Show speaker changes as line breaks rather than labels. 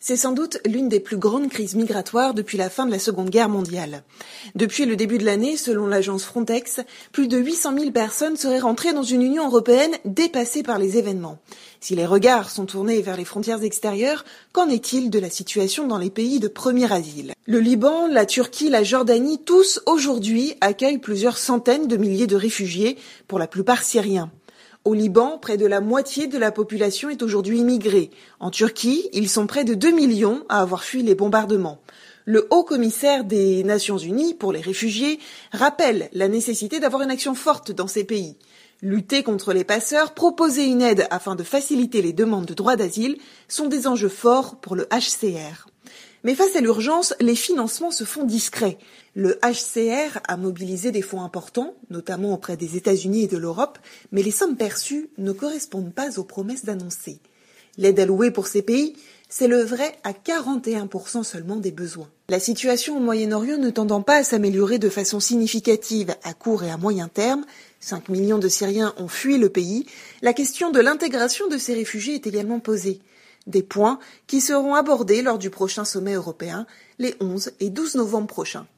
C'est sans doute l'une des plus grandes crises migratoires depuis la fin de la Seconde Guerre mondiale. Depuis le début de l'année, selon l'agence Frontex, plus de 800 000 personnes seraient rentrées dans une Union européenne dépassée par les événements. Si les regards sont tournés vers les frontières extérieures, qu'en est-il de la situation dans les pays de premier asile ? Le Liban, la Turquie, la Jordanie, tous aujourd'hui accueillent plusieurs centaines de milliers de réfugiés, pour la plupart syriens. Au Liban, près de la moitié de la population est aujourd'hui immigrée. En Turquie, ils sont près de 2 millions à avoir fui les bombardements. Le haut-commissaire des Nations Unies pour les réfugiés rappelle la nécessité d'avoir une action forte dans ces pays. Lutter contre les passeurs, proposer une aide afin de faciliter les demandes de droit d'asile sont des enjeux forts pour le HCR. Mais face à l'urgence, les financements se font discrets. Le HCR a mobilisé des fonds importants, notamment auprès des États-Unis et de l'Europe, mais les sommes perçues ne correspondent pas aux promesses annoncées. L'aide allouée pour ces pays s'élèverait à 41% seulement des besoins. La situation au Moyen-Orient ne tendant pas à s'améliorer de façon significative à court et à moyen terme, 5 millions de Syriens ont fui le pays, la question de l'intégration de ces réfugiés est également posée. Des points qui seront abordés lors du prochain sommet européen, les 11 et 12 novembre prochains.